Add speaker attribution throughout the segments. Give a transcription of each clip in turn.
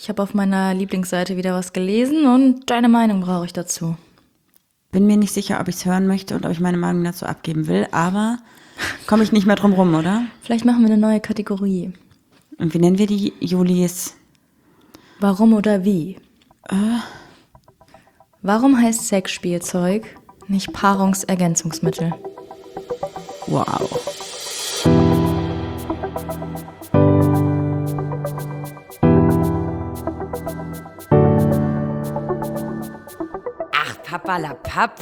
Speaker 1: Ich habe auf meiner Lieblingsseite wieder was gelesen und deine Meinung brauche ich dazu.
Speaker 2: Bin mir nicht sicher, ob ich es hören möchte und ob ich meine Meinung dazu abgeben will, aber komme ich nicht mehr drum rum, oder?
Speaker 1: Vielleicht machen wir eine neue Kategorie.
Speaker 2: Und wie nennen wir die, Julis?
Speaker 1: Warum oder wie? Warum heißt Sexspielzeug nicht Paarungsergänzungsmittel?
Speaker 2: Wow.
Speaker 3: Ach, Papperlapapp.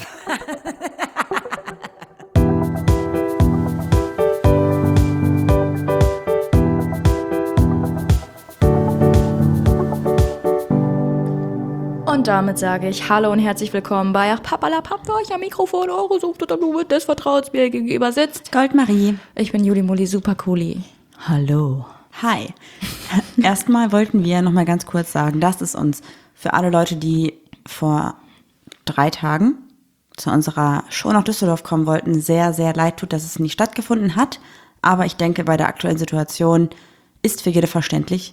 Speaker 1: Und damit sage ich Hallo und herzlich willkommen bei Ach Papperlapapp, für euch am Mikrofon eure Sucht oder Blume des Vertrauens mir gegenüber sitzt.
Speaker 2: Goldmarie.
Speaker 1: Ich bin Juli Muli Supercooli. Hallo.
Speaker 2: Hi. Erstmal wollten wir noch mal ganz kurz sagen, dass es uns für alle Leute, die vor 3 Tagen zu unserer Show nach Düsseldorf kommen wollten, sehr, sehr leid tut, dass es nicht stattgefunden hat. Aber ich denke, bei der aktuellen Situation ist für jeden verständlich,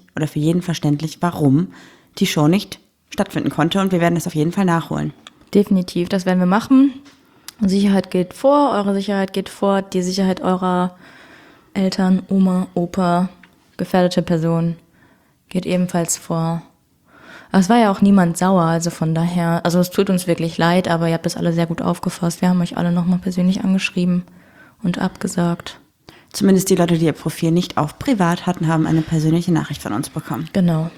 Speaker 2: warum die Show nicht stattfinden konnte. Und wir werden es auf jeden Fall nachholen.
Speaker 1: Definitiv, das werden wir machen. Sicherheit geht vor, eure Sicherheit geht vor, die Sicherheit eurer Eltern, Oma, Opa, gefährdete Person geht ebenfalls vor. Aber es war ja auch niemand sauer, also von daher, also es tut uns wirklich leid, aber ihr habt das alle sehr gut aufgefasst. Wir haben euch alle nochmal persönlich angeschrieben und abgesagt.
Speaker 2: Zumindest die Leute, die ihr Profil nicht auf privat hatten, haben eine persönliche Nachricht von uns bekommen.
Speaker 1: Genau.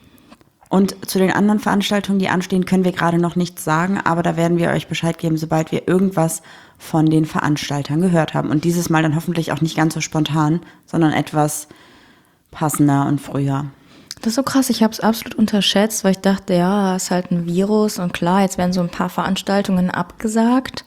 Speaker 2: Und zu den anderen Veranstaltungen, die anstehen, können wir gerade noch nichts sagen, aber da werden wir euch Bescheid geben, sobald wir irgendwas von den Veranstaltern gehört haben. Und dieses Mal dann hoffentlich auch nicht ganz so spontan, sondern etwas passender und früher.
Speaker 1: Das ist so krass, ich habe es absolut unterschätzt, weil ich dachte, ja, es ist halt ein Virus und klar, jetzt werden so ein paar Veranstaltungen abgesagt,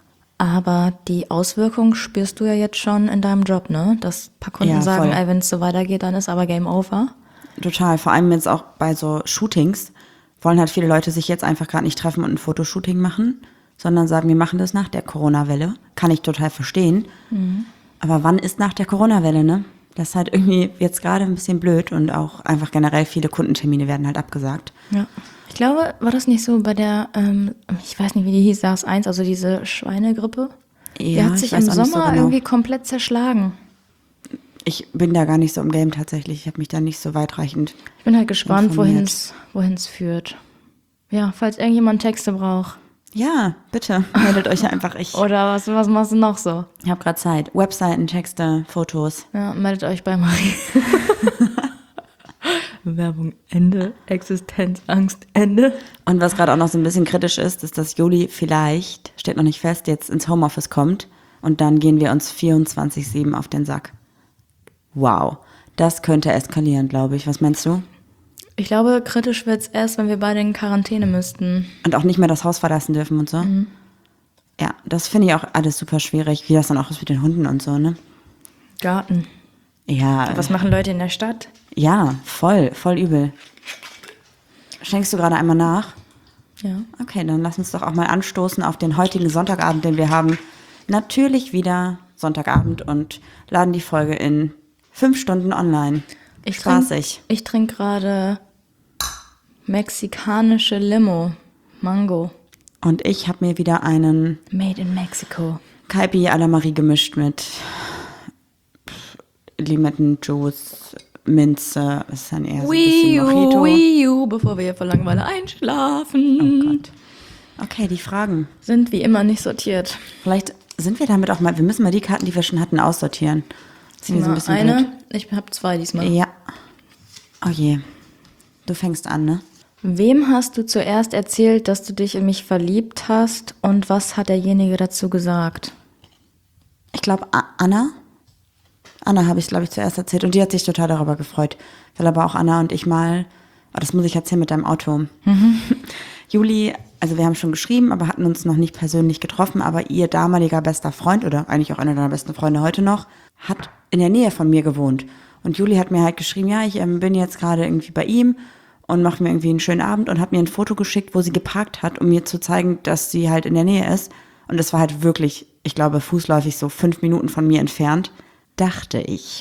Speaker 1: aber die Auswirkungen spürst du ja jetzt schon in deinem Job, ne? Dass ein paar Kunden
Speaker 2: Ja,
Speaker 1: sagen,
Speaker 2: voll.
Speaker 1: ey, wenn es so weitergeht, dann ist aber Game Over.
Speaker 2: Total, vor allem jetzt auch bei so Shootings wollen halt viele Leute sich jetzt einfach gerade nicht treffen und ein Fotoshooting machen, sondern sagen, wir machen das nach der Corona-Welle. Kann ich total verstehen. Aber wann ist nach der Corona-Welle, ne? Das ist halt irgendwie jetzt gerade ein bisschen blöd und auch einfach generell viele Kundentermine werden halt abgesagt.
Speaker 1: Ja. Ich glaube, war das nicht so bei der, ich weiß nicht, wie die hieß, SARS-1, also diese Schweinegrippe? Die
Speaker 2: Ja,
Speaker 1: hat
Speaker 2: ich
Speaker 1: sich
Speaker 2: weiß
Speaker 1: im
Speaker 2: auch nicht so
Speaker 1: Sommer
Speaker 2: genau.
Speaker 1: irgendwie komplett zerschlagen.
Speaker 2: Ich bin da gar nicht so im Game tatsächlich. Ich habe mich da nicht so weitreichend.
Speaker 1: Ich bin halt gespannt,
Speaker 2: Informiert.
Speaker 1: wohin es führt. Ja, falls irgendjemand Texte braucht.
Speaker 2: Ja, bitte, meldet euch einfach. Ich
Speaker 1: Oder was machst du noch so?
Speaker 2: habe gerade Zeit. Webseiten, Texte, Fotos.
Speaker 1: Ja, meldet euch bei Marie. Werbung Ende, Existenzangst Ende.
Speaker 2: Und was gerade auch noch so ein bisschen kritisch ist, dass Juli vielleicht, steht noch nicht fest, jetzt ins Homeoffice kommt und dann gehen wir uns 24/7 auf den Sack. Wow, das könnte eskalieren, glaube ich. Was meinst du?
Speaker 1: Ich glaube, kritisch wird's erst, wenn wir beide in Quarantäne müssten.
Speaker 2: Und auch nicht mehr das Haus verlassen dürfen und so? Ja, das finde ich auch alles super schwierig, wie das dann auch ist mit den Hunden und so, ne?
Speaker 1: Garten.
Speaker 2: Ja,
Speaker 1: Was machen Leute in der Stadt?
Speaker 2: ja, voll übel. Schenkst du gerade einmal nach?
Speaker 1: Ja.
Speaker 2: Okay, dann lass uns doch auch mal anstoßen auf den heutigen Sonntagabend, den wir haben. Natürlich wieder Sonntagabend und laden die Folge in 5 Stunden online. Spaßig.
Speaker 1: Ich trinke gerade mexikanische Limo. Mango.
Speaker 2: Und ich habe mir wieder einen
Speaker 1: Made in Mexico.
Speaker 2: Kaipi à la Marie gemischt mit Limettenjuice, Minze. Das ist dann eher so ein bisschen Mojito.
Speaker 1: Wii U, bevor wir hier vor Langeweile einschlafen.
Speaker 2: Oh Gott. Okay, die Fragen.
Speaker 1: Sind wie immer nicht sortiert.
Speaker 2: Vielleicht sind wir damit auch mal, wir müssen mal die Karten, die wir schon hatten, aussortieren. Das ist so ein bisschen
Speaker 1: Eine,
Speaker 2: blöd.
Speaker 1: ich habe 2 diesmal.
Speaker 2: Ja. Oh je. Du fängst an, ne?
Speaker 1: Wem hast du zuerst erzählt, dass du dich in mich verliebt hast und was hat derjenige dazu gesagt?
Speaker 2: Ich glaube, Anna. Anna habe ich, glaube ich, zuerst erzählt und die hat sich total darüber gefreut. Weil aber auch Anna und ich mal, das muss ich erzählen mit deinem Auto. Juli, also wir haben schon geschrieben, aber hatten uns noch nicht persönlich getroffen, aber ihr damaliger bester Freund oder eigentlich auch einer deiner besten Freunde heute noch, hat in der Nähe von mir gewohnt. Und Juli hat mir halt geschrieben, ja, ich bin jetzt gerade irgendwie bei ihm und mache mir irgendwie einen schönen Abend und hat mir ein Foto geschickt, wo sie geparkt hat, um mir zu zeigen, dass sie halt in der Nähe ist. Und das war halt wirklich, ich glaube, fußläufig so 5 Minuten von mir entfernt, dachte ich.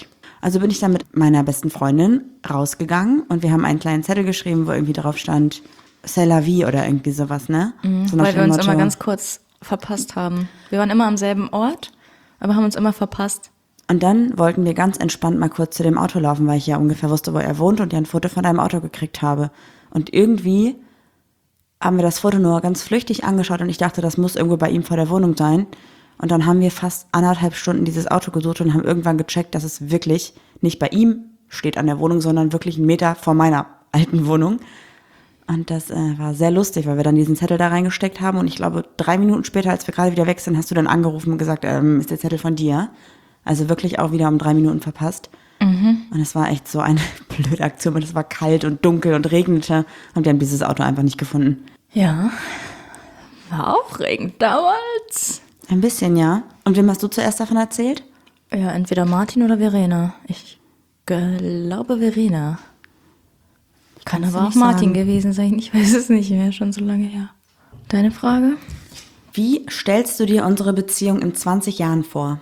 Speaker 2: Also bin ich dann mit meiner besten Freundin rausgegangen und wir haben einen kleinen Zettel geschrieben, wo irgendwie drauf stand, C'est la vie oder irgendwie sowas, ne? So nach
Speaker 1: Weil wir
Speaker 2: dem
Speaker 1: uns
Speaker 2: Motto.
Speaker 1: immer ganz kurz verpasst haben. Wir waren immer am selben Ort, aber haben uns immer verpasst.
Speaker 2: Und dann wollten wir ganz entspannt mal kurz zu dem Auto laufen, weil ich ja ungefähr wusste, wo er wohnt und ja ein Foto von deinem Auto gekriegt habe. Und irgendwie haben wir das Foto nur ganz flüchtig angeschaut und ich dachte, das muss irgendwo bei ihm vor der Wohnung sein. Und dann haben wir fast 1,5 Stunden dieses Auto gesucht und haben irgendwann gecheckt, dass es wirklich nicht bei ihm steht an der Wohnung, sondern wirklich 1 Meter vor meiner alten Wohnung. Und das war sehr lustig, weil wir dann diesen Zettel da reingesteckt haben. Und ich glaube, 3 Minuten später, als wir gerade wieder weg sind, hast du dann angerufen und gesagt, ist der Zettel von dir? Also wirklich auch wieder um 3 Minuten verpasst. Und es war echt so eine blöde Aktion. Und es war kalt und dunkel und regnete. Und wir haben dieses Auto einfach nicht gefunden.
Speaker 1: Ja, war aufregend damals.
Speaker 2: Ein bisschen, ja. Und wem hast du zuerst davon erzählt?
Speaker 1: Ja, entweder Martin oder Verena. Ich glaube Verena. Kann
Speaker 2: Kannst
Speaker 1: aber
Speaker 2: du
Speaker 1: auch
Speaker 2: nicht
Speaker 1: Martin
Speaker 2: sagen.
Speaker 1: gewesen sein. Ich weiß es nicht mehr, schon so lange her. Deine Frage?
Speaker 2: Wie stellst du dir unsere Beziehung in 20 Jahren vor?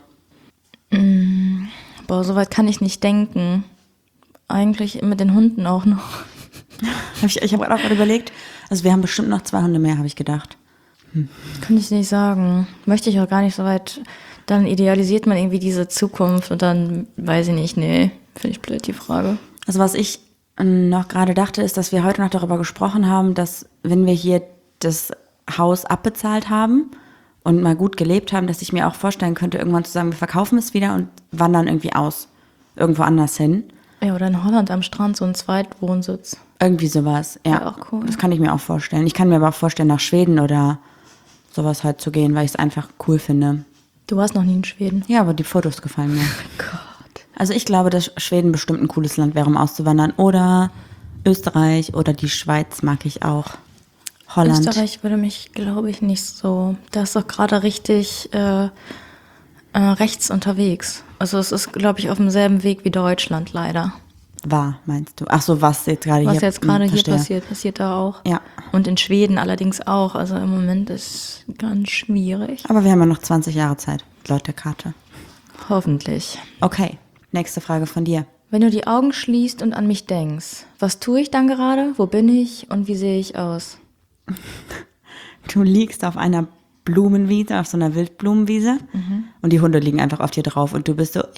Speaker 1: Boah, so weit kann ich nicht denken. Eigentlich mit den Hunden auch noch.
Speaker 2: Ich habe gerade überlegt, also wir haben bestimmt noch 2 Hunde mehr, habe ich gedacht.
Speaker 1: Kann ich nicht sagen. Möchte ich auch gar nicht so weit. Dann idealisiert man irgendwie diese Zukunft und dann weiß ich nicht. Nee, finde ich blöd, die Frage.
Speaker 2: Also was ich noch gerade dachte, ist, dass wir heute noch darüber gesprochen haben, dass wenn wir hier das Haus abbezahlt haben und mal gut gelebt haben, dass ich mir auch vorstellen könnte, irgendwann zu sagen, wir verkaufen es wieder und wandern irgendwie aus. Irgendwo anders hin.
Speaker 1: Ja, oder in Holland am Strand so ein Zweitwohnsitz.
Speaker 2: Irgendwie sowas, ja.
Speaker 1: Wäre auch cool.
Speaker 2: Das kann ich mir auch vorstellen. Ich kann mir aber auch vorstellen, nach Schweden oder sowas halt zu gehen, weil ich es einfach cool finde.
Speaker 1: Du warst noch nie in Schweden.
Speaker 2: Ja, aber die Fotos gefallen mir.
Speaker 1: Gott.
Speaker 2: Also ich glaube, dass Schweden bestimmt ein cooles Land wäre, um auszuwandern. Oder Österreich oder die Schweiz mag ich auch. Holland.
Speaker 1: Österreich würde mich, glaube ich, nicht so. Da ist doch gerade richtig rechts unterwegs. Also es ist, glaube ich, auf demselben Weg wie Deutschland leider.
Speaker 2: War, meinst du? Ach so, was jetzt gerade hier
Speaker 1: Was jetzt gerade hier
Speaker 2: verstehe.
Speaker 1: passiert da auch.
Speaker 2: Ja.
Speaker 1: Und in Schweden allerdings auch. Also im Moment ist ganz schwierig.
Speaker 2: Aber wir haben ja noch 20 Jahre Zeit, laut der Karte.
Speaker 1: Hoffentlich.
Speaker 2: Okay, nächste Frage von dir.
Speaker 1: Wenn du die Augen schließt und an mich denkst, was tue ich dann gerade? Wo bin ich und wie sehe ich aus?
Speaker 2: Du liegst auf einer Blumenwiese, auf so einer Wildblumenwiese und die Hunde liegen einfach auf dir drauf und du bist so.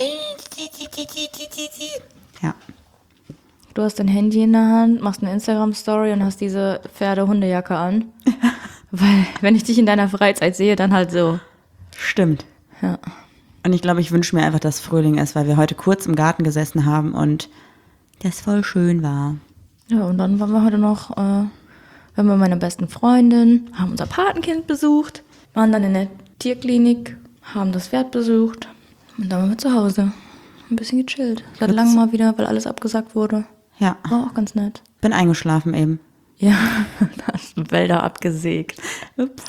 Speaker 2: Ja.
Speaker 1: Du hast dein Handy in der Hand, machst eine Instagram-Story und hast diese Pferde-Hundejacke an. Weil, wenn ich dich in deiner Freizeit sehe, dann halt so.
Speaker 2: Stimmt.
Speaker 1: Ja.
Speaker 2: Und ich glaube, ich wünsche mir einfach, dass Frühling ist, weil wir heute kurz im Garten gesessen haben und das voll schön war.
Speaker 1: Ja, und dann waren wir heute noch, waren wir mit meiner besten Freundin, haben unser Patenkind besucht, waren dann in der Tierklinik, haben das Pferd besucht und dann waren wir zu Hause. Ein bisschen gechillt. Seit langem mal wieder, weil alles abgesagt wurde.
Speaker 2: Ja,
Speaker 1: War auch ganz nett.
Speaker 2: bin eingeschlafen eben.
Speaker 1: Ja, da hast du Wälder abgesägt.
Speaker 2: Ups.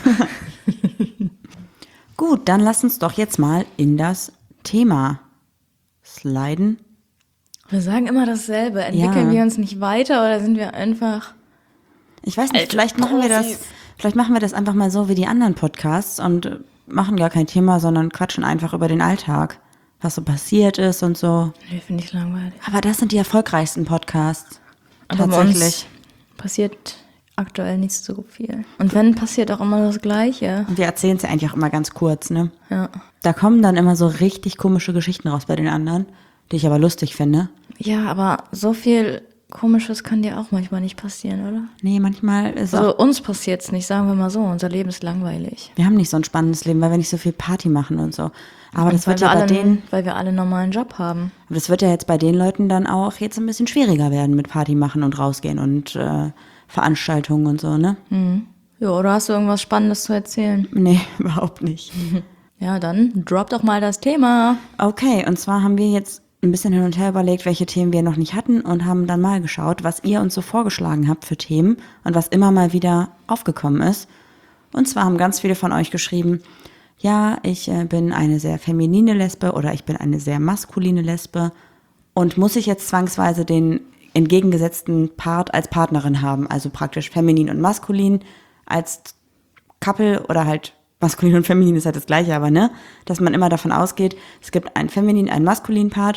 Speaker 2: Gut, dann lass uns doch jetzt mal in das Thema sliden.
Speaker 1: Wir sagen immer dasselbe. Entwickeln
Speaker 2: Ja.
Speaker 1: wir uns nicht weiter oder sind wir einfach...
Speaker 2: Ich weiß nicht,
Speaker 1: Alte
Speaker 2: vielleicht machen wir das einfach mal so wie die anderen Podcasts und machen gar kein Thema, sondern quatschen einfach über den Alltag, was so passiert ist und so.
Speaker 1: Nee, finde ich langweilig.
Speaker 2: Aber das sind die erfolgreichsten Podcasts.
Speaker 1: Aber bei
Speaker 2: Tatsächlich.
Speaker 1: uns passiert aktuell nicht so viel. Und wenn, passiert auch immer das Gleiche.
Speaker 2: Und wir erzählen es ja eigentlich auch immer ganz kurz, ne?
Speaker 1: Ja.
Speaker 2: Da kommen dann immer so richtig komische Geschichten raus bei den anderen, die ich aber lustig finde.
Speaker 1: Ja, aber so viel Komisches kann dir auch manchmal nicht passieren, oder?
Speaker 2: Nee, manchmal ist auch,
Speaker 1: Also uns passiert's nicht, sagen wir mal so. Unser Leben ist langweilig.
Speaker 2: wir haben nicht so ein spannendes Leben, weil wir nicht so viel Party machen und so. Aber das wird ja bei denen,
Speaker 1: weil wir alle einen normalen Job haben.
Speaker 2: aber das wird ja jetzt bei den Leuten dann auch jetzt ein bisschen schwieriger werden mit Party machen und rausgehen und Veranstaltungen und so, ne?
Speaker 1: Ja, oder hast du irgendwas Spannendes zu erzählen?
Speaker 2: Nee, überhaupt nicht.
Speaker 1: Ja, dann drop doch mal das Thema.
Speaker 2: Okay, und zwar haben wir jetzt ein bisschen hin und her überlegt, welche Themen wir noch nicht hatten und haben dann mal geschaut, was ihr uns so vorgeschlagen habt für Themen und was immer mal wieder aufgekommen ist. Und zwar haben ganz viele von euch geschrieben, ja, ich bin eine sehr feminine Lesbe oder ich bin eine sehr maskuline Lesbe und muss ich jetzt zwangsweise den entgegengesetzten Part als Partnerin haben, also praktisch feminin und maskulin als Couple oder halt maskulin und feminin ist halt das Gleiche, aber ne, dass man immer davon ausgeht, es gibt einen feminin, einen maskulinen Part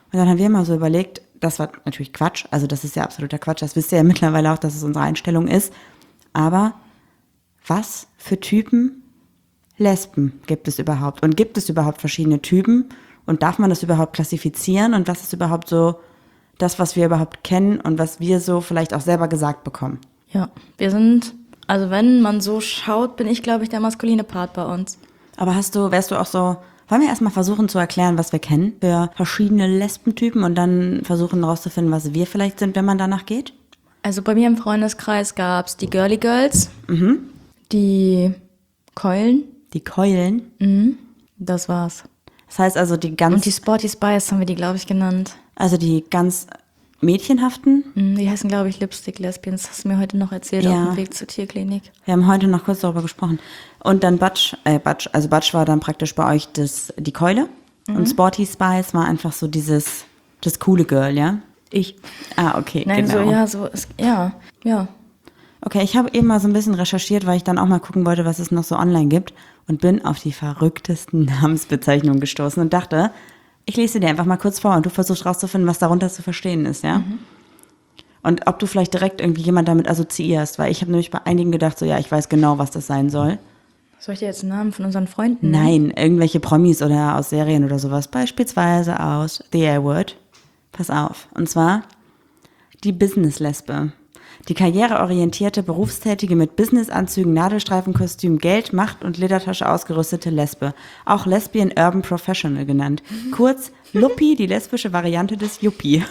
Speaker 2: Und dann haben wir mal so überlegt, das war natürlich Quatsch, also das ist ja absoluter Quatsch, das wisst ihr ja mittlerweile auch, dass es unsere Einstellung ist. Aber was für Typen Lesben gibt es überhaupt? Und gibt es überhaupt verschiedene Typen? Und darf man das überhaupt klassifizieren? Und was ist überhaupt so das, was wir überhaupt kennen und was wir so vielleicht auch selber gesagt bekommen?
Speaker 1: Ja, wir sind, also wenn man so schaut, bin ich, glaube ich, der maskuline Part bei uns.
Speaker 2: Aber wärst du auch so, wollen wir erstmal versuchen zu erklären, was wir kennen für verschiedene Lesbentypen und dann versuchen herauszufinden, was wir vielleicht sind, wenn man danach geht?
Speaker 1: Also bei mir im Freundeskreis gab es die Girly Girls, die Keulen,
Speaker 2: Die Keulen.
Speaker 1: das war's.
Speaker 2: Das heißt also
Speaker 1: Und die Sporty Spice haben wir die, glaube ich, genannt.
Speaker 2: die ganz mädchenhaften.
Speaker 1: Die heißen, glaube ich, Lipstick Lesbians. Das hast du mir heute noch erzählt
Speaker 2: Ja.
Speaker 1: auf dem Weg zur Tierklinik.
Speaker 2: Wir haben heute noch kurz darüber gesprochen. Und dann Butch war dann praktisch bei euch die Keule. Und Sporty Spice war einfach so das coole Girl, ja?
Speaker 1: Ich.
Speaker 2: Ah, okay,
Speaker 1: Nein,
Speaker 2: genau.
Speaker 1: ja.
Speaker 2: Okay, ich habe eben mal so ein bisschen recherchiert, weil ich dann auch mal gucken wollte, was es noch so online gibt und bin auf die verrücktesten Namensbezeichnungen gestoßen und dachte, ich lese dir einfach mal kurz vor und du versuchst rauszufinden, was darunter zu verstehen ist, ja? Und ob du vielleicht direkt irgendwie jemand damit assoziierst, weil ich habe nämlich bei einigen gedacht, so ja, ich weiß genau, was das sein soll.
Speaker 1: Soll ich dir jetzt einen Namen von unseren Freunden nennen?
Speaker 2: Nein, irgendwelche Promis oder aus Serien oder sowas, beispielsweise aus The A-Word. Pass auf, und zwar die Business-Lesbe. Die karriereorientierte, berufstätige, mit Businessanzügen, Nadelstreifenkostüm, Geld, Macht und Ledertasche ausgerüstete Lesbe. Auch Lesbian Urban Professional genannt. Kurz Luppi, die lesbische Variante des Yuppie.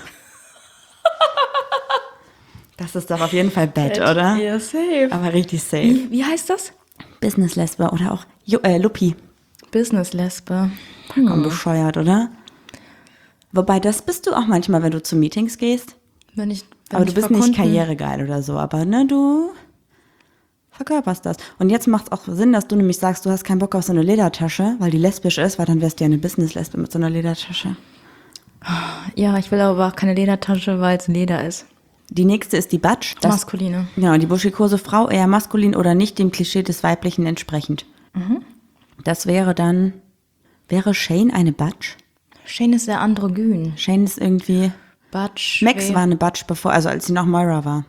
Speaker 2: Das ist doch auf jeden Fall bad, oder?
Speaker 1: Ja, safe.
Speaker 2: Aber richtig safe.
Speaker 1: Wie heißt das?
Speaker 2: Business-Lesbe oder auch Luppi.
Speaker 1: Business-Lesbe.
Speaker 2: Komm, bescheuert, oder? Wobei, das bist du auch manchmal, wenn du zu Meetings gehst. Aber du bist nicht karrieregeil oder so, aber ne, du verkörperst das. Und jetzt macht es auch Sinn, dass du nämlich sagst, du hast keinen Bock auf so eine Ledertasche, weil die lesbisch ist, weil dann wärst du ja eine Business-Lesbe mit so einer Ledertasche.
Speaker 1: Ja, ich will aber auch keine Ledertasche, weil es Leder ist.
Speaker 2: Die nächste ist die Butch.
Speaker 1: Maskuline.
Speaker 2: Genau, die buschikose Frau, eher maskulin oder nicht dem Klischee des Weiblichen entsprechend. Das wäre Shane eine Butch?
Speaker 1: Shane ist sehr androgyn.
Speaker 2: Shane ist irgendwie...
Speaker 1: Butch.
Speaker 2: Max war eine Butch als sie noch Moira war.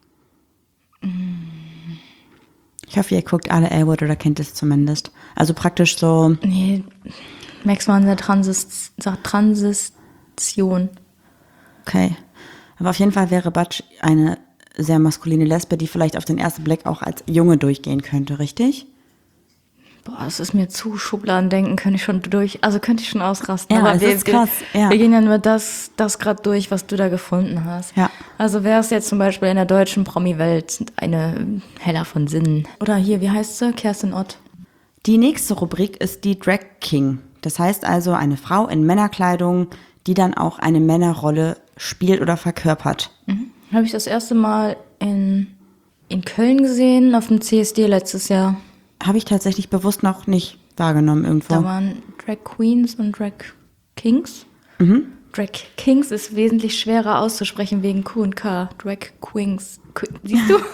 Speaker 2: Ich hoffe, ihr guckt alle A-Word oder kennt es zumindest. Also praktisch so...
Speaker 1: Nee, Max war in der Transition.
Speaker 2: Okay. Aber auf jeden Fall wäre Butch eine sehr maskuline Lesbe, die vielleicht auf den ersten Blick auch als Junge durchgehen könnte, richtig?
Speaker 1: Boah, das ist mir zu Schubladendenken, könnte ich schon ausrasten.
Speaker 2: Ja,
Speaker 1: aber
Speaker 2: das ist krass, ja.
Speaker 1: Wir gehen ja nur das gerade durch, was du da gefunden hast.
Speaker 2: Ja.
Speaker 1: Also wäre es jetzt zum Beispiel in der deutschen Promi-Welt eine Heller von Sinnen. Oder hier, wie heißt sie? Kerstin Ott.
Speaker 2: Die nächste Rubrik ist die Drag King. Das heißt also eine Frau in Männerkleidung, die dann auch eine Männerrolle spielt oder verkörpert.
Speaker 1: Habe ich das erste Mal in Köln gesehen, auf dem CSD letztes Jahr.
Speaker 2: Habe ich tatsächlich bewusst noch nicht wahrgenommen irgendwo.
Speaker 1: Da waren Drag Queens und Drag Kings. Drag Kings ist wesentlich schwerer auszusprechen wegen Q und K. Drag Queens. Siehst du?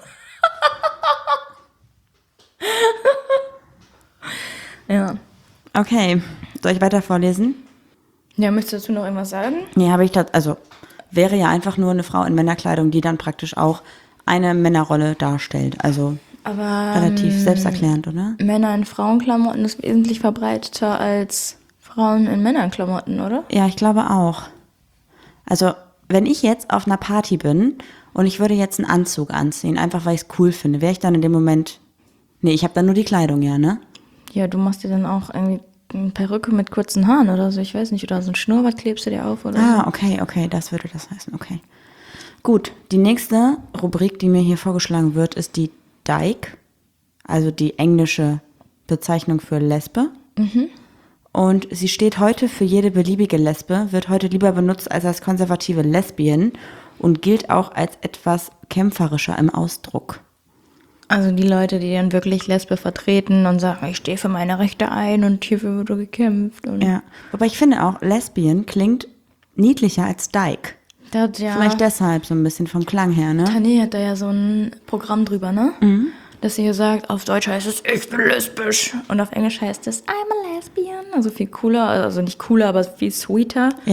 Speaker 1: Ja.
Speaker 2: Okay, soll ich weiter vorlesen?
Speaker 1: Ja, möchtest du noch irgendwas sagen?
Speaker 2: Nee, wäre ja einfach nur eine Frau in Männerkleidung, die dann praktisch auch eine Männerrolle darstellt. Also
Speaker 1: Aber
Speaker 2: relativ selbsterklärend, oder?
Speaker 1: Männer in Frauenklamotten ist wesentlich verbreiteter als Frauen in Männerklamotten, oder?
Speaker 2: Ja, ich glaube auch. Also, wenn ich jetzt auf einer Party bin und ich würde jetzt einen Anzug anziehen, einfach weil ich es cool finde, wäre ich dann in dem Moment... Nee, ich habe dann nur die Kleidung, ja, ne?
Speaker 1: Ja, du machst dir dann auch irgendwie eine Perücke mit kurzen Haaren oder so, ich weiß nicht, oder so ein Schnurrbart klebst du dir auf oder so.
Speaker 2: Ah, okay, das würde das heißen, okay. Gut, die nächste Rubrik, die mir hier vorgeschlagen wird, ist die Dyke, also die englische Bezeichnung für Lesbe. Und sie steht heute für jede beliebige Lesbe, wird heute lieber benutzt als konservative Lesbien und gilt auch als etwas kämpferischer im Ausdruck.
Speaker 1: Also die Leute, die dann wirklich Lesbe vertreten und sagen, ich stehe für meine Rechte ein und hierfür wurde gekämpft. Und
Speaker 2: Ja, wobei ich finde auch, Lesbian klingt niedlicher als Dyke.
Speaker 1: da hat ja
Speaker 2: Vielleicht deshalb so ein bisschen vom Klang her, ne?
Speaker 1: Tané hat da ja so ein Programm drüber, ne? Dass sie hier sagt, auf Deutsch heißt es, ich bin lesbisch. Und auf Englisch heißt es, I'm a lesbian. Also viel cooler, also nicht cooler, aber viel sweeter.
Speaker 2: Ja.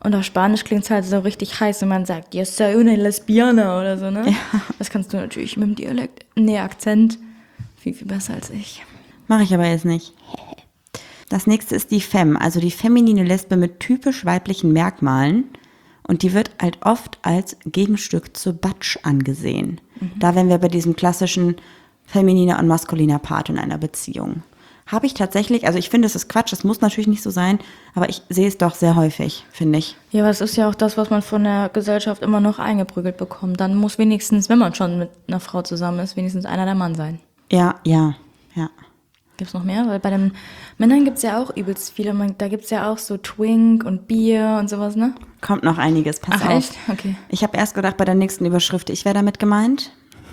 Speaker 1: Und auf Spanisch klingt es halt so richtig heiß, wenn man sagt, yo soy una lesbiana oder so, ne?
Speaker 2: Ja.
Speaker 1: Das kannst du natürlich mit dem Dialekt, Akzent, viel, viel besser als ich.
Speaker 2: Mache ich aber jetzt nicht. Das nächste ist die Femme, also die feminine Lesbe mit typisch weiblichen Merkmalen. Und die wird halt oft als Gegenstück zur Butch angesehen. Da wären wir bei diesem klassischen femininer und maskuliner Part in einer Beziehung. Habe ich tatsächlich, also ich finde, es ist Quatsch, das muss natürlich nicht so sein, aber ich sehe es doch sehr häufig, finde ich.
Speaker 1: Ja, aber es ist ja auch das, was man von der Gesellschaft immer noch eingeprügelt bekommt. Dann muss wenigstens, wenn man schon mit einer Frau zusammen ist, wenigstens einer der Mann sein.
Speaker 2: Ja.
Speaker 1: Gibt es noch mehr? Weil bei den Männern gibt es ja auch übelst viele. Da gibt es ja auch so Twink und Bier und sowas, ne?
Speaker 2: Kommt noch einiges, pass auf.
Speaker 1: Echt? Okay.
Speaker 2: Ich habe erst gedacht, bei der nächsten Überschrift, ich wäre damit gemeint.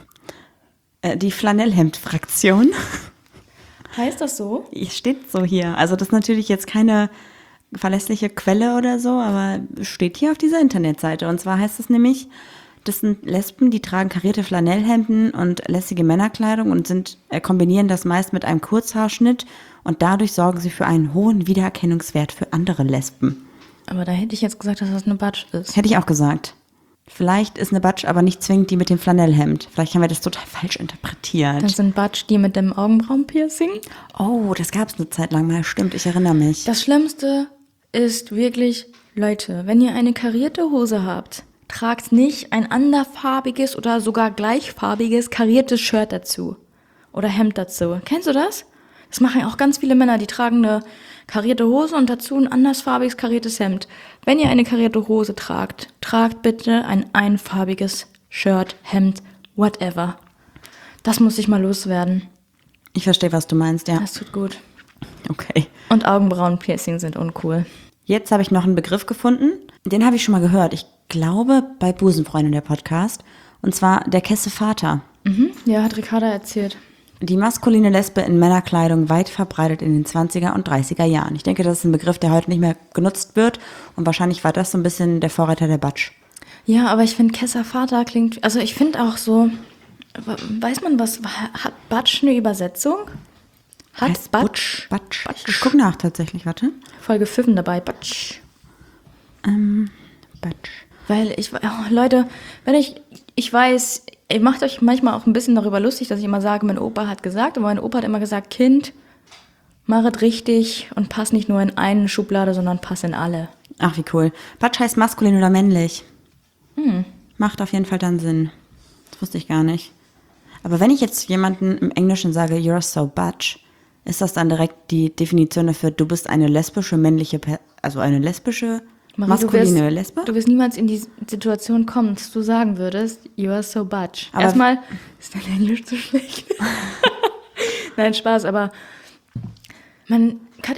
Speaker 2: Die Flanellhemd-Fraktion.
Speaker 1: Heißt das so?
Speaker 2: Steht so hier. Also das ist natürlich jetzt keine verlässliche Quelle oder so, aber steht hier auf dieser Internetseite. Und zwar heißt es nämlich, das sind Lesben, die tragen karierte Flanellhemden und lässige Männerkleidung und kombinieren das meist mit einem Kurzhaarschnitt und dadurch sorgen sie für einen hohen Wiedererkennungswert für andere Lesben.
Speaker 1: Aber da hätte ich jetzt gesagt, dass das eine Butch ist.
Speaker 2: Hätte ich auch gesagt. Vielleicht ist eine Butch aber nicht zwingend die mit dem Flanellhemd. Vielleicht haben wir das total falsch interpretiert.
Speaker 1: Das sind Butch die mit dem Augenbrauenpiercing.
Speaker 2: Oh, das gab es eine Zeit lang mal. Stimmt, ich erinnere mich.
Speaker 1: Das Schlimmste ist wirklich, Leute, wenn ihr eine karierte Hose habt, tragt nicht ein anderfarbiges oder sogar gleichfarbiges kariertes Shirt dazu. Oder Hemd dazu. Kennst du das? Das machen ja auch ganz viele Männer, die tragen eine karierte Hose und dazu ein andersfarbiges kariertes Hemd. Wenn ihr eine karierte Hose tragt, tragt bitte ein einfarbiges Shirt, Hemd, whatever. Das muss ich mal loswerden.
Speaker 2: Ich verstehe, was du meinst, ja.
Speaker 1: Das tut gut.
Speaker 2: Okay.
Speaker 1: Und Augenbrauenpiercing sind uncool.
Speaker 2: Jetzt habe ich noch einen Begriff gefunden. Den habe ich schon mal gehört. Ich glaube, bei Busenfreundin der Podcast. Und zwar der Kessevater.
Speaker 1: Ja, hat Ricarda erzählt.
Speaker 2: Die maskuline Lesbe in Männerkleidung weit verbreitet in den 20er und 30er Jahren. Ich denke, das ist ein Begriff, der heute nicht mehr genutzt wird. Und wahrscheinlich war das so ein bisschen der Vorreiter der Butch.
Speaker 1: Ja, aber ich finde Kessevater klingt, also ich finde auch so, weiß man was, hat Butch eine Übersetzung? Hat
Speaker 2: Heißt
Speaker 1: Butch?
Speaker 2: Butch. Ich gucke nach tatsächlich, warte.
Speaker 1: Voll gepfiffen dabei, Butch.
Speaker 2: Butch.
Speaker 1: Weil Leute, wenn ich weiß, ihr macht euch manchmal auch ein bisschen darüber lustig, dass ich immer sage, mein Opa hat gesagt, aber mein Opa hat immer gesagt, Kind, mach es richtig und pass nicht nur in eine Schublade, sondern pass in alle.
Speaker 2: Ach, wie cool. Butch heißt maskulin oder männlich. Macht auf jeden Fall dann Sinn. Das wusste ich gar nicht. Aber wenn ich jetzt jemanden im Englischen sage, you're so Butch, ist das dann direkt die Definition dafür, du bist eine lesbische, eine lesbische,
Speaker 1: Marie,
Speaker 2: maskuline Lesbe?
Speaker 1: Du wirst niemals in die Situation kommen, dass du sagen würdest, you are so Butch.
Speaker 2: Aber
Speaker 1: erstmal, ist dein Englisch so schlecht? Nein, Spaß, aber in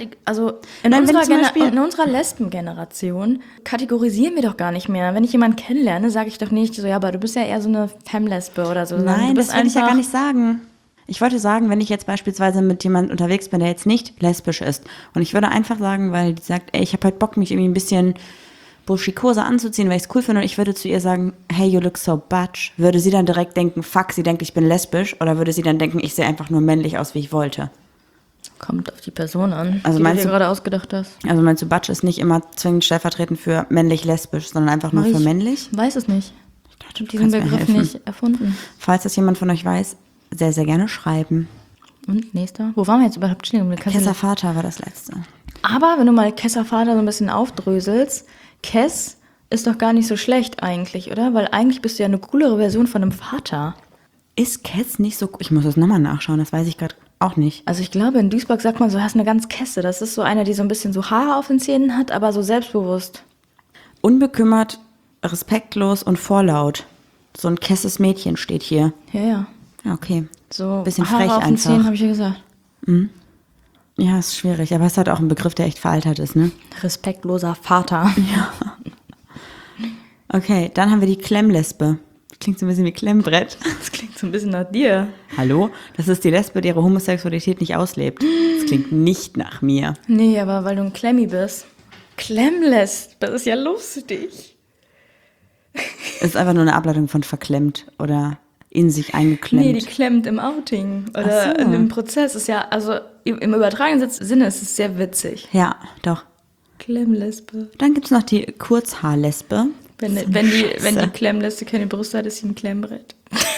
Speaker 1: unserer Lesben-Generation kategorisieren wir doch gar nicht mehr. Wenn ich jemanden kennenlerne, sage ich doch nicht so, ja, aber du bist ja eher so eine Femme-Lesbe oder so.
Speaker 2: Nein, das will ich ja gar nicht sagen. Ich wollte sagen, wenn ich jetzt beispielsweise mit jemandem unterwegs bin, der jetzt nicht lesbisch ist, und ich würde einfach sagen, weil die sagt, ey, ich habe halt Bock, mich irgendwie ein bisschen burschikoser anzuziehen, weil ich es cool finde, und ich würde zu ihr sagen, hey, you look so butch, würde sie dann direkt denken, fuck, sie denkt, ich bin lesbisch, oder würde sie dann denken, ich sehe einfach nur männlich aus, wie ich wollte?
Speaker 1: Kommt auf die Person an,
Speaker 2: also
Speaker 1: die du dir gerade ausgedacht hast.
Speaker 2: Also meinst du, butch ist nicht immer zwingend stellvertretend für männlich-lesbisch, sondern einfach nur für männlich?
Speaker 1: Weiß es nicht.
Speaker 2: Ich
Speaker 1: habe diesen Begriff nicht erfunden.
Speaker 2: Falls das jemand von euch weiß, sehr, sehr gerne schreiben.
Speaker 1: Und nächster? Wo waren wir jetzt überhaupt stehen?
Speaker 2: Kesservater war das letzte.
Speaker 1: Aber wenn du mal Kesservater so ein bisschen aufdröselst, Kess ist doch gar nicht so schlecht eigentlich, oder? Weil eigentlich bist du ja eine coolere Version von einem Vater.
Speaker 2: Ist Kess nicht so... Ich muss das nochmal nachschauen, das weiß ich gerade auch nicht.
Speaker 1: Also ich glaube, in Duisburg sagt man so, hast eine ganz Kesse. Das ist so eine, die so ein bisschen so Haare auf den Zähnen hat, aber so selbstbewusst.
Speaker 2: Unbekümmert, respektlos und vorlaut. So ein kesses Mädchen steht hier.
Speaker 1: Ja.
Speaker 2: Ja, okay.
Speaker 1: So
Speaker 2: bisschen
Speaker 1: Haare
Speaker 2: frech
Speaker 1: auf den
Speaker 2: einfach.
Speaker 1: Zähnen, habe ich ja gesagt.
Speaker 2: Ja, ist schwierig, aber es ist halt auch ein Begriff, der echt veraltet ist, ne?
Speaker 1: Respektloser Vater.
Speaker 2: Ja. Okay, dann haben wir die Klemmlesbe. Klingt so ein bisschen wie Klemmbrett.
Speaker 1: Das klingt so ein bisschen nach dir.
Speaker 2: Hallo? Das ist die Lesbe, die ihre Homosexualität nicht auslebt. Das klingt nicht nach mir.
Speaker 1: Nee, aber weil du ein Klemmi bist. Klemmlesbe, das ist ja lustig.
Speaker 2: Es ist einfach nur eine Ableitung von verklemmt oder in sich eingeklemmt.
Speaker 1: Nee, die klemmt im Outing oder
Speaker 2: Ach so.
Speaker 1: in dem Prozess. Ist ja, also im übertragenen Sinne ist es sehr witzig.
Speaker 2: Ja, doch.
Speaker 1: Klemmlesbe.
Speaker 2: Dann gibt es noch die Kurzhaarlesbe.
Speaker 1: Wenn die Klemmlesbe keine Brüste hat, ist sie ein Klemmbrett.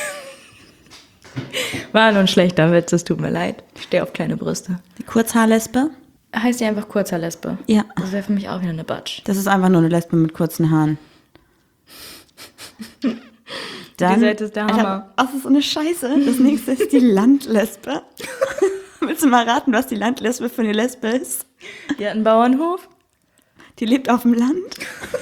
Speaker 1: War nur ein schlechter Witz, es tut mir leid. Ich stehe auf kleine Brüste.
Speaker 2: Die Kurzhaarlesbe?
Speaker 1: Heißt die einfach Kurzhaarlesbe?
Speaker 2: Ja.
Speaker 1: Das wäre für mich auch wieder eine Batsch.
Speaker 2: Das ist einfach nur eine Lesbe mit kurzen Haaren. Dann,
Speaker 1: Die Seite ist der Hammer.
Speaker 2: Alter, das ist so eine Scheiße. Das nächste ist die Landlesbe. Willst du mal raten, was die Landlesbe für eine Lesbe ist?
Speaker 1: Die hat einen Bauernhof.
Speaker 2: Die lebt auf dem Land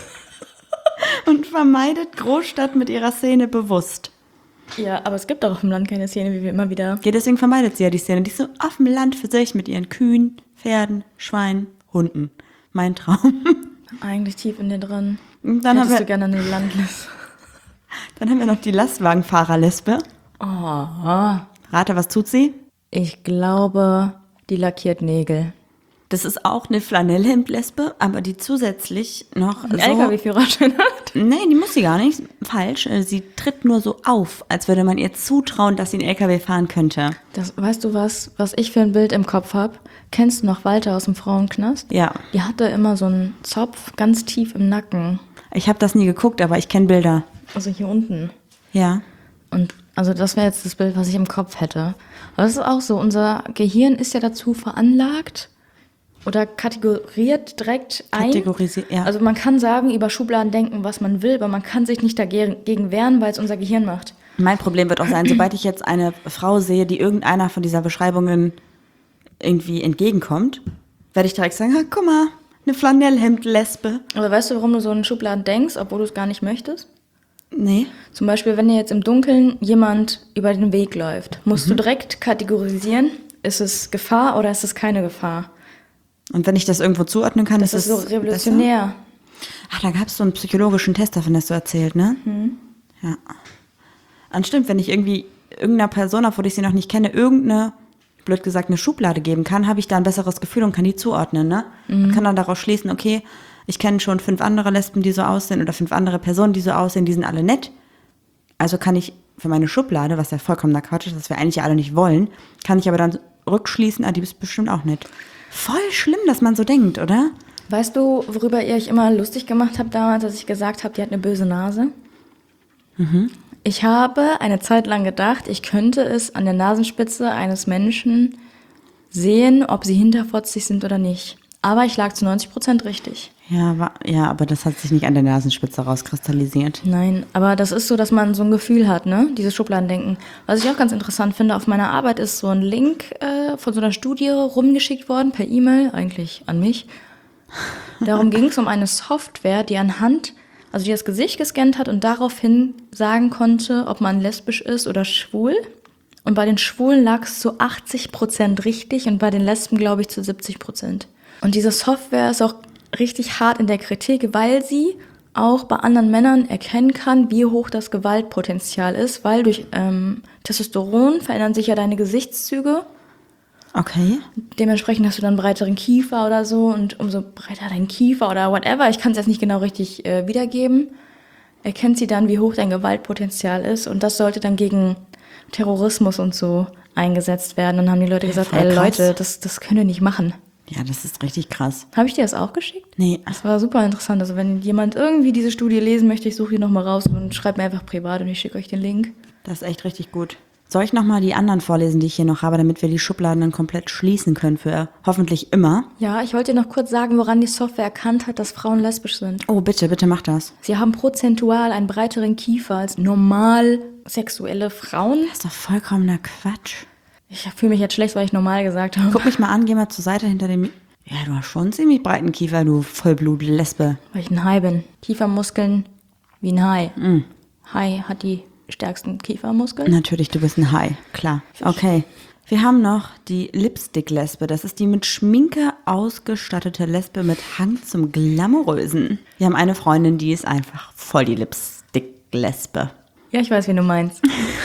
Speaker 2: und vermeidet Großstadt mit ihrer Szene bewusst.
Speaker 1: Ja, aber es gibt doch auf dem Land keine Szene, wie wir immer wieder.
Speaker 2: Ja, deswegen vermeidet sie ja die Szene. Die ist so auf dem Land für sich mit ihren Kühen, Pferden, Schweinen, Hunden. Mein Traum.
Speaker 1: Eigentlich tief in dir drin.
Speaker 2: Und dann
Speaker 1: Hättest du
Speaker 2: haben
Speaker 1: gerne eine Landlesbe.
Speaker 2: wir noch die Lastwagenfahrerlesbe.
Speaker 1: Oh,
Speaker 2: Rate, was tut sie?
Speaker 1: ich glaube, die lackiert Nägel.
Speaker 2: Das ist auch eine Flanellhemdlesbe, aber die zusätzlich noch
Speaker 1: Ein
Speaker 2: so...
Speaker 1: LKW-Führerschein hat.
Speaker 2: Nee, die muss sie gar nicht. Falsch. Sie tritt nur so auf, als würde man ihr zutrauen, dass sie einen LKW fahren könnte.
Speaker 1: Weißt du was ich für ein Bild im Kopf habe? Kennst du noch Walter aus dem Frauenknast?
Speaker 2: Ja.
Speaker 1: Die hatte immer so einen Zopf ganz tief im Nacken.
Speaker 2: Ich habe das nie geguckt, aber ich kenne Bilder.
Speaker 1: Also hier unten.
Speaker 2: Ja.
Speaker 1: Und also das wäre jetzt das Bild, was ich im Kopf hätte. Aber das ist auch so, unser Gehirn ist ja dazu veranlagt oder kategoriert direkt ein.
Speaker 2: Ja.
Speaker 1: Also man kann sagen, über Schubladen denken, was man will, aber man kann sich nicht dagegen wehren, weil es unser Gehirn macht.
Speaker 2: Mein Problem wird auch sein, sobald ich jetzt eine Frau sehe, die irgendeiner von dieser Beschreibungen irgendwie entgegenkommt, werde ich direkt sagen, guck mal, eine Flanellhemd-Lesbe.
Speaker 1: Aber weißt du, warum du so in Schubladen denkst, obwohl du es gar nicht möchtest?
Speaker 2: Nee.
Speaker 1: Zum Beispiel, wenn dir jetzt im Dunkeln jemand über den Weg läuft, musst du direkt kategorisieren, ist es Gefahr oder ist es keine Gefahr?
Speaker 2: Und wenn ich das irgendwo zuordnen kann,
Speaker 1: Das ist so revolutionär.
Speaker 2: besser? Ach, da gab es so einen psychologischen Test, davon hast du erzählt, ne? Ja. Und stimmt, wenn ich irgendwie irgendeiner Person, obwohl ich sie noch nicht kenne, irgendeine, blöd gesagt, eine Schublade geben kann, habe ich da ein besseres Gefühl und kann die zuordnen, ne? Und kann dann daraus schließen, okay, ich kenne schon 5 andere Lesben, die so aussehen oder 5 andere Personen, die so aussehen, die sind alle nett. Also kann ich für meine Schublade, was ja vollkommener Quatsch ist, was wir eigentlich alle nicht wollen, kann ich aber dann rückschließen, die ist bestimmt auch nett. Voll schlimm, dass man so denkt, oder?
Speaker 1: Weißt du, worüber ihr euch immer lustig gemacht habt damals, als ich gesagt habe, die hat eine böse Nase? Ich habe eine Zeit lang gedacht, ich könnte es an der Nasenspitze eines Menschen sehen, ob sie hinterfotzig sind oder nicht. Aber ich lag zu 90% richtig.
Speaker 2: Ja, aber das hat sich nicht an der Nasenspitze rauskristallisiert.
Speaker 1: Nein, aber das ist so, dass man so ein Gefühl hat, ne? Dieses Schubladendenken. Was ich auch ganz interessant finde, auf meiner Arbeit ist so ein Link von so einer Studie rumgeschickt worden, per E-Mail, eigentlich an mich. Darum ging es um eine Software, die die das Gesicht gescannt hat und daraufhin sagen konnte, ob man lesbisch ist oder schwul. Und bei den Schwulen lag es zu 80% richtig und bei den Lesben, glaube ich, zu 70%. Und diese Software ist auch richtig hart in der Kritik, weil sie auch bei anderen Männern erkennen kann, wie hoch das Gewaltpotenzial ist, weil durch Testosteron verändern sich ja deine Gesichtszüge.
Speaker 2: Okay.
Speaker 1: Dementsprechend hast du dann einen breiteren Kiefer oder so und umso breiter dein Kiefer oder whatever, ich kann es jetzt nicht genau richtig wiedergeben, erkennt sie dann, wie hoch dein Gewaltpotenzial ist und das sollte dann gegen Terrorismus und so eingesetzt werden. Dann haben die Leute gesagt,
Speaker 2: voll krass.
Speaker 1: Leute, das könnt ihr nicht machen.
Speaker 2: Ja, das ist richtig krass.
Speaker 1: Habe ich dir das auch geschickt?
Speaker 2: Nee.
Speaker 1: Das war super interessant. Also wenn jemand irgendwie diese Studie lesen möchte, ich suche die nochmal raus und schreibt mir einfach privat und ich schicke euch den Link.
Speaker 2: Das ist echt richtig gut. Soll ich nochmal die anderen vorlesen, die ich hier noch habe, damit wir die Schubladen dann komplett schließen können für hoffentlich immer?
Speaker 1: Ja, ich wollte dir noch kurz sagen, woran die Software erkannt hat, dass Frauen lesbisch sind.
Speaker 2: Oh, bitte mach das.
Speaker 1: Sie haben prozentual einen breiteren Kiefer als normal sexuelle Frauen.
Speaker 2: Das ist doch vollkommener Quatsch.
Speaker 1: Ich fühle mich jetzt schlecht, weil ich normal gesagt habe.
Speaker 2: Guck mich mal an, geh mal zur Seite hinter dem... Ja, du hast schon einen ziemlich breiten Kiefer, du Vollblut-Lesbe.
Speaker 1: Weil ich ein Hai bin. Kiefermuskeln wie ein Hai. Hai hat die stärksten Kiefermuskeln.
Speaker 2: Natürlich, du bist ein Hai, klar. Okay. Wir haben noch die Lipstick-Lesbe. Das ist die mit Schminke ausgestattete Lesbe mit Hang zum Glamourösen. Wir haben eine Freundin, die ist einfach voll die Lipstick-Lesbe.
Speaker 1: Ja, ich weiß, wen du meinst.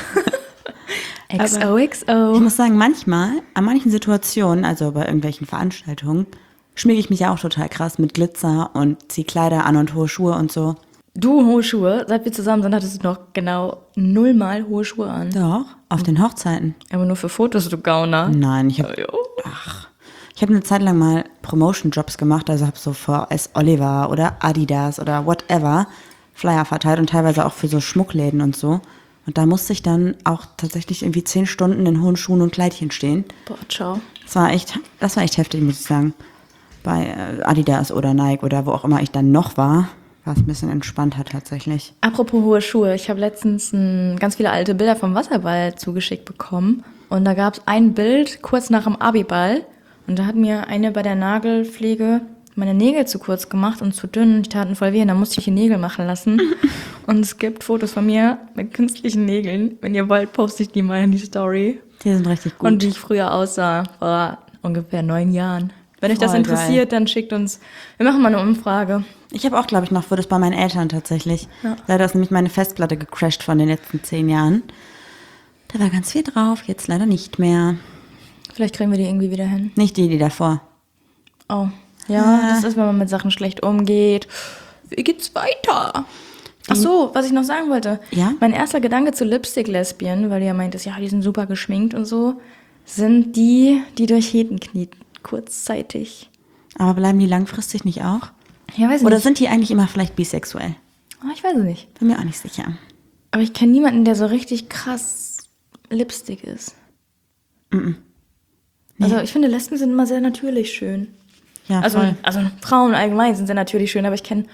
Speaker 1: XOXO.
Speaker 2: Ich muss sagen, manchmal, an manchen Situationen, also bei irgendwelchen Veranstaltungen, schminke ich mich ja auch total krass mit Glitzer und ziehe Kleider an und hohe Schuhe und so.
Speaker 1: Du, hohe Schuhe. Seit wir zusammen sind, hattest du noch genau 0-mal hohe Schuhe an.
Speaker 2: Doch, auf den Hochzeiten.
Speaker 1: Aber nur für Fotos, du Gauner.
Speaker 2: Nein, ich Ich habe eine Zeit lang mal Promotion-Jobs gemacht, also habe so für S. Oliver oder Adidas oder whatever Flyer verteilt und teilweise auch für so Schmuckläden und so. Und da musste ich dann auch tatsächlich irgendwie 10 Stunden in hohen Schuhen und Kleidchen stehen.
Speaker 1: Boah, ciao.
Speaker 2: Das war echt heftig, muss ich sagen. Bei Adidas oder Nike oder wo auch immer ich dann noch war es ein bisschen entspannter tatsächlich.
Speaker 1: Apropos hohe Schuhe, ich habe letztens ganz viele alte Bilder vom Wasserball zugeschickt bekommen. Und da gab es ein Bild kurz nach dem Abiball. Und da hat mir eine bei der Nagelpflege meine Nägel zu kurz gemacht und zu dünn. Die taten voll weh und dann musste ich die Nägel machen lassen. Und es gibt Fotos von mir mit künstlichen Nägeln. Wenn ihr wollt, poste ich die mal in die Story.
Speaker 2: Die sind richtig gut.
Speaker 1: Und wie ich früher aussah, vor ungefähr 9 Jahren. Wenn euch das interessiert, dann schickt uns, wir machen mal eine Umfrage.
Speaker 2: Ich habe auch, glaube ich, noch Fotos bei meinen Eltern tatsächlich.
Speaker 1: Ja.
Speaker 2: Leider ist nämlich meine Festplatte gecrashed von den letzten 10 Jahren. Da war ganz viel drauf, jetzt leider nicht mehr.
Speaker 1: Vielleicht kriegen wir die irgendwie wieder hin.
Speaker 2: Nicht die davor.
Speaker 1: Oh, ja, das ist, wenn man mit Sachen schlecht umgeht. Wie geht's weiter? Ach so, was ich noch sagen wollte.
Speaker 2: Ja?
Speaker 1: Mein erster Gedanke zu Lipstick-Lesbien, weil du ja meintest, ja, die sind super geschminkt und so, sind die durch Heten knieten. Kurzzeitig.
Speaker 2: Aber bleiben die langfristig nicht auch?
Speaker 1: Ja, weiß ich
Speaker 2: Oder
Speaker 1: nicht.
Speaker 2: sind die eigentlich immer vielleicht bisexuell?
Speaker 1: Oh, ich weiß es nicht.
Speaker 2: Bin mir auch nicht sicher.
Speaker 1: Aber ich kenne niemanden, der so richtig krass Lipstick ist.
Speaker 2: Nee.
Speaker 1: Also ich finde, Lesben sind immer sehr natürlich schön.
Speaker 2: Ja,
Speaker 1: Also,
Speaker 2: voll.
Speaker 1: also Frauen allgemein sind sehr natürlich schön, aber ich kenne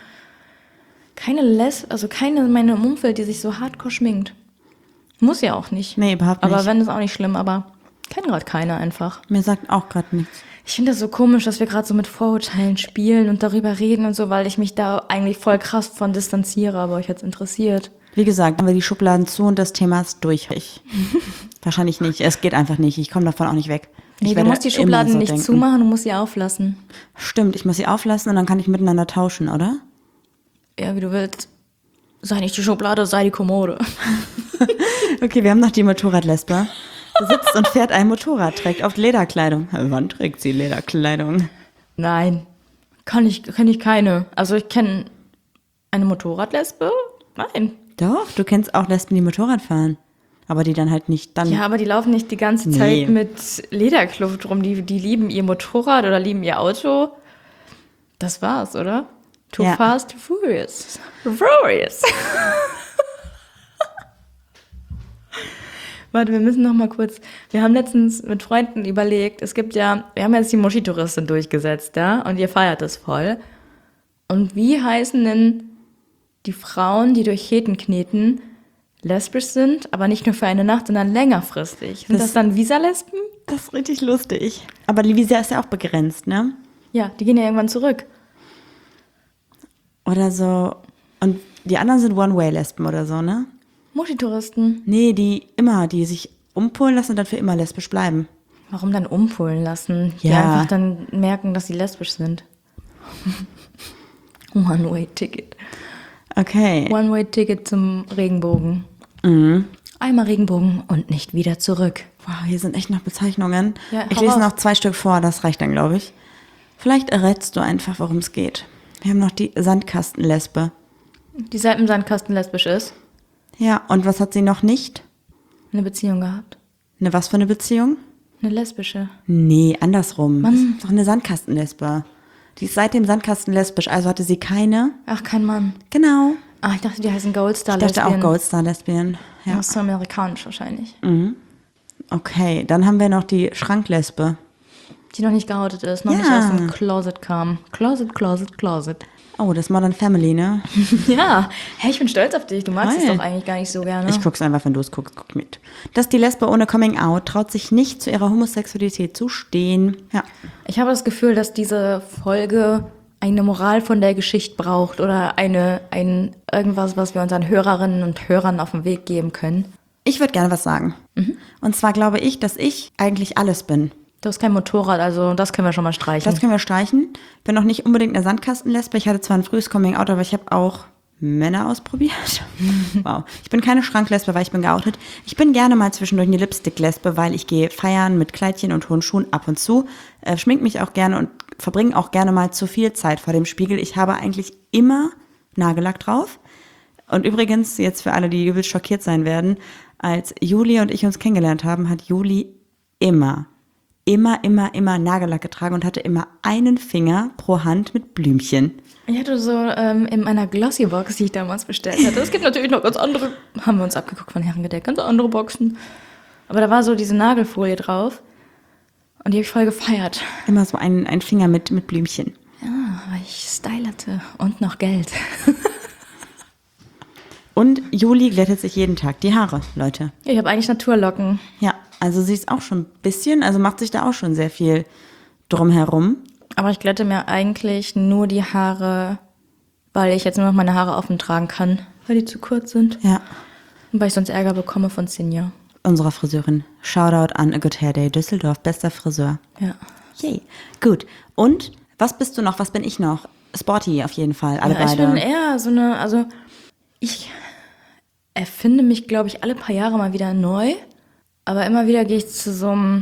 Speaker 1: keine in meinem Umfeld, die sich so hardcore schminkt. Muss ja auch nicht.
Speaker 2: Nee, überhaupt nicht.
Speaker 1: Aber wenn, ist auch nicht schlimm, aber ich kenne gerade keine einfach.
Speaker 2: Mir sagt auch gerade nichts.
Speaker 1: Ich finde das so komisch, dass wir gerade so mit Vorurteilen spielen und darüber reden und so, weil ich mich da eigentlich voll krass von distanziere, aber euch jetzt interessiert.
Speaker 2: Wie gesagt, haben wir die Schubladen zu und das Thema ist durch. Wahrscheinlich nicht. Es geht einfach nicht. Ich komme davon auch nicht weg.
Speaker 1: Nee,
Speaker 2: Ich
Speaker 1: du
Speaker 2: werde
Speaker 1: musst die
Speaker 2: immer
Speaker 1: Schubladen
Speaker 2: so
Speaker 1: nicht
Speaker 2: denken.
Speaker 1: zumachen, du musst sie auflassen.
Speaker 2: Stimmt, ich muss sie auflassen und dann kann ich miteinander tauschen, oder?
Speaker 1: Ja, wie du willst. Sei nicht die Schublade, sei die Kommode.
Speaker 2: Okay, wir haben noch die Motorradlesbe. Sitzt und fährt ein Motorrad, trägt oft Lederkleidung. Wann trägt sie Lederkleidung?
Speaker 1: Nein, kenn ich keine. Also ich kenne eine Motorradlesbe? Nein.
Speaker 2: Doch, du kennst auch Lesben, die Motorrad fahren. Aber die dann halt nicht dann...
Speaker 1: Ja, aber die laufen nicht die ganze
Speaker 2: Nee.
Speaker 1: Zeit mit Lederkluft rum. Die lieben ihr Motorrad oder lieben ihr Auto. Das war's, oder? Too
Speaker 2: Ja.
Speaker 1: fast, too furious. Furious. Warte, wir müssen noch mal kurz. Wir haben letztens mit Freunden überlegt, wir haben jetzt die Moschitouristin durchgesetzt, ja, und ihr feiert das voll. Und wie heißen denn die Frauen, die durch Heten kneten, lesbisch sind, aber nicht nur für eine Nacht, sondern längerfristig? Sind das dann Visa-Lesben?
Speaker 2: Das ist richtig lustig. Aber die Visa ist ja auch begrenzt, ne?
Speaker 1: Ja, die gehen ja irgendwann zurück.
Speaker 2: Oder so. Und die anderen sind One-Way-Lesben oder so, ne?
Speaker 1: Moschitouristen.
Speaker 2: Nee, die sich umpolen lassen und dann für immer lesbisch bleiben.
Speaker 1: Warum dann umpolen lassen? Die
Speaker 2: Ja.
Speaker 1: einfach dann merken, dass sie lesbisch sind. One-Way-Ticket.
Speaker 2: Okay.
Speaker 1: One-Way-Ticket zum Regenbogen. Einmal Regenbogen und nicht wieder zurück.
Speaker 2: Wow, hier sind echt noch Bezeichnungen.
Speaker 1: Ja,
Speaker 2: Ich
Speaker 1: hau
Speaker 2: lese
Speaker 1: raus.
Speaker 2: noch 2 Stück vor, das reicht dann, glaube ich. Vielleicht errätst du einfach, worum es geht. Wir haben noch die Sandkastenlesbe.
Speaker 1: Die seit dem Sandkasten lesbisch ist.
Speaker 2: Ja, und was hat sie noch nicht?
Speaker 1: Eine Beziehung gehabt.
Speaker 2: Eine was für eine Beziehung?
Speaker 1: Eine lesbische.
Speaker 2: Nee, andersrum.
Speaker 1: Mann.
Speaker 2: Das ist doch eine Sandkastenlesbe. Die ist seit dem Sandkasten lesbisch, also hatte sie keine.
Speaker 1: Ach, kein Mann.
Speaker 2: Genau.
Speaker 1: Ah, ich dachte, die heißen Goldstar
Speaker 2: Ich dachte
Speaker 1: Lesbien.
Speaker 2: auch Goldstar-Lesbien. Ja.
Speaker 1: Das ist so amerikanisch wahrscheinlich.
Speaker 2: Okay, dann haben wir noch die Schranklesbe.
Speaker 1: Die noch nicht geoutet ist, noch nicht
Speaker 2: Ja.
Speaker 1: aus dem Closet kam. Closet.
Speaker 2: Oh, das Modern Family, ne?
Speaker 1: Ja, hey, ich bin stolz auf dich. Du magst es
Speaker 2: Geil.
Speaker 1: doch eigentlich gar nicht so gerne.
Speaker 2: Ich guck's einfach, wenn du es guckst, guck mit. Dass die Lesbe ohne Coming Out traut sich nicht, zu ihrer Homosexualität zu stehen. Ja.
Speaker 1: Ich habe das Gefühl, dass diese Folge eine Moral von der Geschichte braucht oder irgendwas, was wir unseren Hörerinnen und Hörern auf den Weg geben können.
Speaker 2: Ich würde gerne was sagen. Und zwar glaube ich, dass ich eigentlich alles bin.
Speaker 1: Du hast kein Motorrad, also das können wir schon mal streichen.
Speaker 2: Das können wir streichen. Ich bin noch nicht unbedingt eine Sandkastenlesbe. Ich hatte zwar ein frühes Coming Out, aber ich habe auch Männer ausprobiert. Wow. Ich bin keine Schranklesbe, weil ich bin geoutet. Ich bin gerne mal zwischendurch eine Lipstick-Lesbe, weil ich gehe feiern mit Kleidchen und hohen Schuhen ab und zu. Schmink mich auch gerne und verbringe auch gerne mal zu viel Zeit vor dem Spiegel. Ich habe eigentlich immer Nagellack drauf. Und übrigens, jetzt für alle, die übelst schockiert sein werden, als Juli und ich uns kennengelernt haben, hat Juli immer immer Nagellack getragen und hatte immer einen Finger pro Hand mit Blümchen.
Speaker 1: Ich hatte so in meiner Glossy-Box, die ich damals bestellt hatte, es gibt natürlich noch ganz andere, haben wir uns abgeguckt von Herrengedeck, ganz andere Boxen. Aber da war so diese Nagelfolie drauf und die habe ich voll gefeiert.
Speaker 2: Immer so ein Finger mit Blümchen.
Speaker 1: Ja, weil ich Style hatte und noch Geld.
Speaker 2: Und Juli glättet sich jeden Tag die Haare, Leute.
Speaker 1: Ich habe eigentlich Naturlocken.
Speaker 2: Ja, also sie ist auch schon ein bisschen, also macht sich da auch schon sehr viel drumherum.
Speaker 1: Aber ich glätte mir eigentlich nur die Haare, weil ich jetzt nur noch meine Haare offen tragen kann, weil die zu kurz sind.
Speaker 2: Ja.
Speaker 1: Und weil ich sonst Ärger bekomme von Sinja.
Speaker 2: Unserer Friseurin. Shoutout an A Good Hair Day Düsseldorf, bester Friseur.
Speaker 1: Ja.
Speaker 2: Yay. Gut. Und was bist du noch? Was bin ich noch? Sporty auf jeden Fall, alle beide.
Speaker 1: Ich bin eher so eine, also ich erfinde mich, glaube ich, alle paar Jahre mal wieder neu. Aber immer wieder gehe ich zu so einem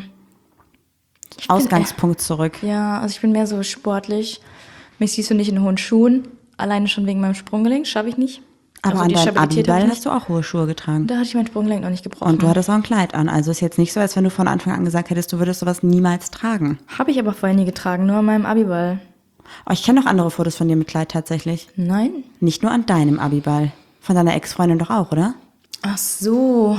Speaker 2: Ausgangspunkt zurück.
Speaker 1: Ja, also ich bin mehr so sportlich. Mich siehst du nicht in hohen Schuhen. Alleine schon wegen meinem Sprunggelenk, schaffe ich nicht.
Speaker 2: Aber
Speaker 1: Also
Speaker 2: an
Speaker 1: die
Speaker 2: deinem
Speaker 1: Stabilität habe
Speaker 2: Abiball
Speaker 1: ich
Speaker 2: hast du auch hohe Schuhe getragen.
Speaker 1: Da hatte ich mein Sprunggelenk noch nicht gebrochen.
Speaker 2: Und du hattest auch ein Kleid an. Also ist jetzt nicht so, als wenn du von Anfang an gesagt hättest, du würdest sowas niemals tragen.
Speaker 1: Habe ich aber vorher nie getragen, nur an meinem Abiball.
Speaker 2: Oh, ich kenne noch andere Fotos von dir mit Kleid tatsächlich.
Speaker 1: Nein?
Speaker 2: Nicht nur an deinem Abiball. Von deiner Ex-Freundin doch auch, oder?
Speaker 1: Ach so.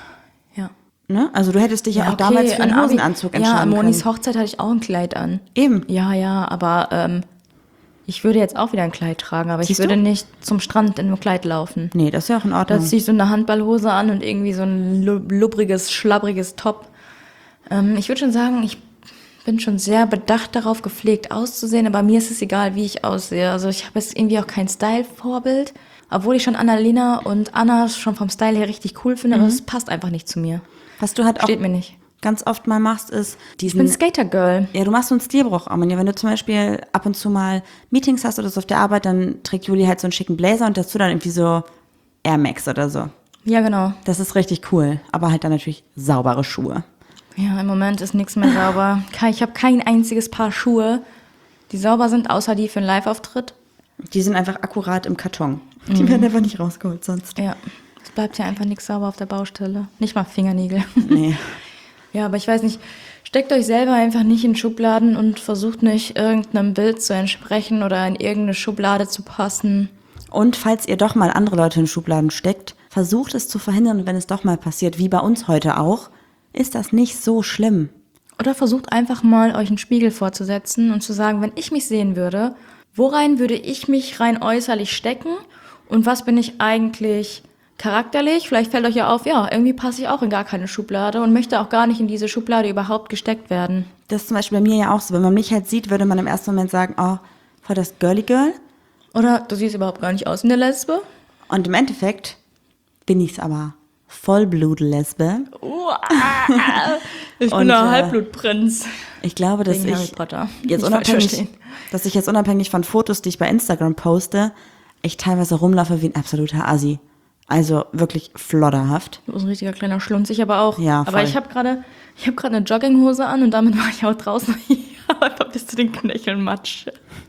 Speaker 1: Ja.
Speaker 2: Ne? Also du hättest dich ja auch damals für einen
Speaker 1: an
Speaker 2: Hosenanzug
Speaker 1: Ja,
Speaker 2: entscheiden
Speaker 1: an Monis
Speaker 2: können.
Speaker 1: Hochzeit hatte ich auch ein Kleid an.
Speaker 2: Eben.
Speaker 1: Ja, aber ich würde jetzt auch wieder ein Kleid tragen, aber
Speaker 2: Siehst
Speaker 1: ich würde
Speaker 2: du?
Speaker 1: nicht zum Strand in einem Kleid laufen.
Speaker 2: Nee, das ist ja auch in
Speaker 1: Da
Speaker 2: Ordnung.
Speaker 1: ziehe ich so eine Handballhose an und irgendwie so ein lubbriges, schlabbriges Top. Ich würde schon sagen, ich bin schon sehr bedacht darauf, gepflegt auszusehen, aber mir ist es egal, wie ich aussehe. Also ich habe jetzt irgendwie auch kein Style-Vorbild, obwohl ich schon Annalena und Anna schon vom Style her richtig cool finde, aber es passt einfach nicht zu mir.
Speaker 2: Was du halt auch
Speaker 1: Steht mir nicht.
Speaker 2: ganz oft mal machst, ist
Speaker 1: Ich bin Skater-Girl.
Speaker 2: Ja, du machst so einen Stilbruch, Arminia. Wenn du zum Beispiel ab und zu mal Meetings hast oder so auf der Arbeit, dann trägt Juli halt so einen schicken Blazer und dazu dann irgendwie so Air Max oder so.
Speaker 1: Ja, genau.
Speaker 2: Das ist richtig cool, aber halt dann natürlich saubere Schuhe.
Speaker 1: Ja, im Moment ist nichts mehr sauber. Ich habe kein einziges Paar Schuhe, die sauber sind, außer die für einen Live-Auftritt.
Speaker 2: Die sind einfach akkurat im Karton. Die werden einfach nicht rausgeholt sonst.
Speaker 1: Ja, es bleibt ja einfach nichts sauber auf der Baustelle. Nicht mal Fingernägel.
Speaker 2: Nee.
Speaker 1: Ja, aber ich weiß nicht, steckt euch selber einfach nicht in Schubladen und versucht nicht irgendeinem Bild zu entsprechen oder in irgendeine Schublade zu passen.
Speaker 2: Und falls ihr doch mal andere Leute in Schubladen steckt, versucht es zu verhindern, wenn es doch mal passiert, wie bei uns heute auch, ist das nicht so schlimm.
Speaker 1: Oder versucht einfach mal, euch einen Spiegel vorzusetzen und zu sagen, wenn ich mich sehen würde, worein würde ich mich rein äußerlich stecken und was bin ich eigentlich charakterlich? Vielleicht fällt euch ja auf, ja, irgendwie passe ich auch in gar keine Schublade und möchte auch gar nicht in diese Schublade überhaupt gesteckt werden.
Speaker 2: Das ist zum Beispiel bei mir ja auch so. Wenn man mich halt sieht, würde man im ersten Moment sagen, oh, voll das Girly Girl.
Speaker 1: Oder du siehst überhaupt gar nicht aus wie eine Lesbe.
Speaker 2: Und im Endeffekt bin ich's aber. Vollblut-Lesbe.
Speaker 1: Ich bin
Speaker 2: Und,
Speaker 1: ein Halbblutprinz.
Speaker 2: Ich glaube, dass
Speaker 1: Wegen Harry
Speaker 2: ich
Speaker 1: Potter.
Speaker 2: jetzt
Speaker 1: Nicht falsch verstehen.
Speaker 2: jetzt unabhängig von Fotos, die ich bei Instagram poste, ich teilweise rumlaufe wie ein absoluter Assi. Also wirklich flodderhaft.
Speaker 1: Du bist ein richtiger kleiner Schlunz, ich aber auch.
Speaker 2: Ja,
Speaker 1: aber
Speaker 2: voll.
Speaker 1: ich habe gerade eine Jogginghose an und damit war ich auch draußen. Einfach bis zu den Knöcheln Matsch.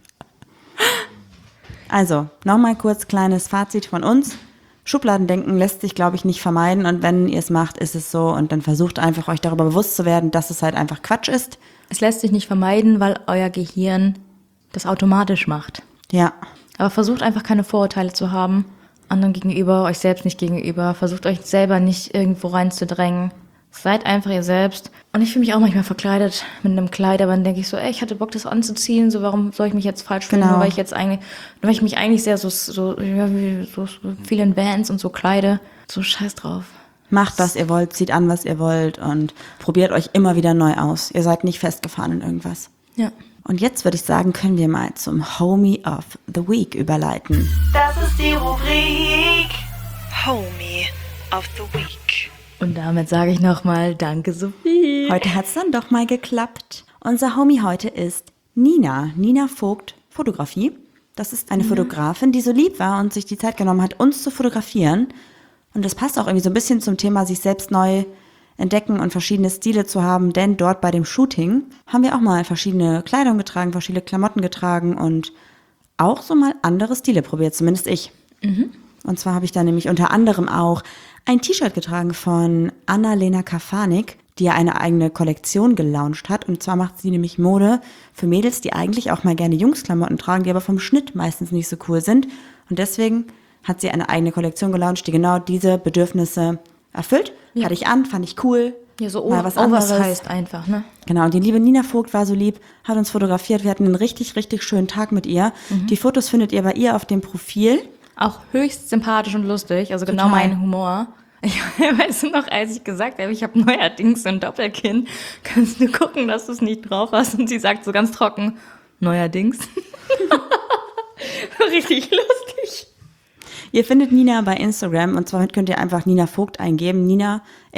Speaker 2: Also, nochmal kurz kleines Fazit von uns. Schubladendenken lässt sich, glaube ich, nicht vermeiden. Und wenn ihr es macht, ist es so. Und dann versucht einfach, euch darüber bewusst zu werden, dass es halt einfach Quatsch ist.
Speaker 1: Es lässt sich nicht vermeiden, weil euer Gehirn das automatisch macht.
Speaker 2: Ja.
Speaker 1: Aber versucht einfach keine Vorurteile zu haben. Anderen gegenüber, euch selbst nicht gegenüber. Versucht euch selber nicht irgendwo reinzudrängen. Seid einfach ihr selbst. Und ich fühle mich auch manchmal verkleidet mit einem Kleid, aber dann denke ich so, ey, ich hatte Bock, das anzuziehen, so warum soll ich mich jetzt falsch fühlen,
Speaker 2: Genau.
Speaker 1: nur weil ich mich eigentlich sehr so viel in Bands und so kleide. So scheiß drauf.
Speaker 2: Macht, was ihr wollt, zieht an, was ihr wollt und probiert euch immer wieder neu aus. Ihr seid nicht festgefahren in irgendwas.
Speaker 1: Ja.
Speaker 2: Und jetzt würde ich sagen, können wir mal zum Homie of the Week überleiten.
Speaker 3: Das ist die Rubrik Homie of the Week.
Speaker 1: Und damit sage ich nochmal, danke Sophie.
Speaker 2: Heute hat es dann doch mal geklappt. Unser Homie heute ist Nina. Nina Vogt Fotografie. Das ist eine Fotografin, die so lieb war und sich die Zeit genommen hat, uns zu fotografieren. Und das passt auch irgendwie so ein bisschen zum Thema, sich selbst neu entdecken und verschiedene Stile zu haben. Denn dort bei dem Shooting haben wir auch mal verschiedene Kleidung getragen, verschiedene Klamotten getragen und auch so mal andere Stile probiert, zumindest ich. Und zwar habe ich da nämlich unter anderem auch ein T-Shirt getragen von Annalena Kafanik. die ja eine eigene Kollektion gelauncht hat. Und zwar macht sie nämlich Mode für Mädels, die eigentlich auch mal gerne Jungsklamotten tragen, die aber vom Schnitt meistens nicht so cool sind. Und deswegen hat sie eine eigene Kollektion gelauncht, die genau diese Bedürfnisse erfüllt.
Speaker 1: Ja.
Speaker 2: Hatte ich an, fand ich cool.
Speaker 1: Ja, so
Speaker 2: mal was anderes.
Speaker 1: heißt einfach, ne?
Speaker 2: Genau, und die liebe Nina Vogt war so lieb, hat uns fotografiert. Wir hatten einen richtig, richtig schönen Tag mit ihr. Die Fotos findet ihr bei ihr auf dem Profil.
Speaker 1: Auch höchst sympathisch und lustig, also genau
Speaker 2: Total.
Speaker 1: mein Humor. Ich weiß noch, als ich gesagt habe, ich habe neuerdings ein Doppelkinn, kannst du gucken, dass du es nicht drauf hast? Und sie sagt so ganz trocken, neuerdings. Richtig lustig.
Speaker 2: Ihr findet Nina bei Instagram und zwar könnt ihr einfach Nina Vogt eingeben. Nina,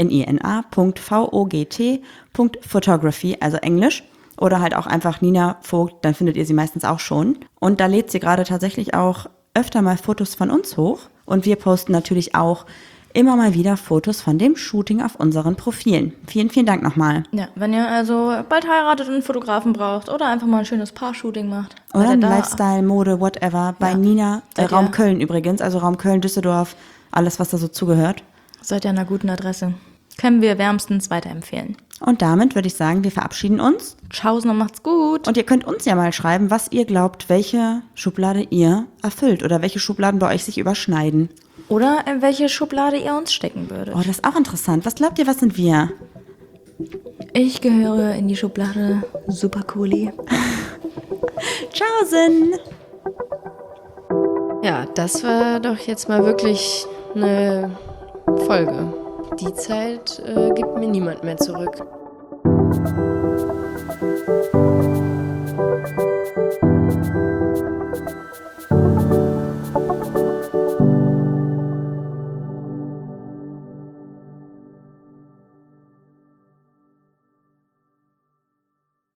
Speaker 2: nina.vogt.photography, also Englisch. Oder halt auch einfach Nina Vogt, dann findet ihr sie meistens auch schon. Und da lädt sie gerade tatsächlich auch öfter mal Fotos von uns hoch. Und wir posten natürlich auch immer mal wieder Fotos von dem Shooting auf unseren Profilen. Vielen, vielen Dank nochmal.
Speaker 1: Ja, wenn ihr also bald heiratet und einen Fotografen braucht oder einfach mal ein schönes Paar-Shooting macht.
Speaker 2: Oder
Speaker 1: seid ihr
Speaker 2: ein
Speaker 1: da.
Speaker 2: Lifestyle, Mode, whatever. Bei
Speaker 1: Ja.
Speaker 2: Nina,
Speaker 1: Seid
Speaker 2: Raum
Speaker 1: ihr-
Speaker 2: Köln übrigens, also Raum Köln, Düsseldorf, alles, was da so zugehört.
Speaker 1: Seid ihr an einer guten Adresse. Können wir wärmstens weiterempfehlen.
Speaker 2: Und damit würde ich sagen, wir verabschieden uns.
Speaker 1: Tschaußen und macht's gut.
Speaker 2: Und ihr könnt uns ja mal schreiben, was ihr glaubt, welche Schublade ihr erfüllt oder welche Schubladen bei euch sich überschneiden.
Speaker 1: Oder in welche Schublade ihr uns stecken würdet.
Speaker 2: Oh, das ist auch interessant. Was glaubt ihr, was sind wir?
Speaker 1: Ich gehöre in die Schublade Super Cooli.
Speaker 2: Tschaußen!
Speaker 4: Ja, das war doch jetzt mal wirklich eine Folge. Die Zeit gibt mir niemand mehr zurück.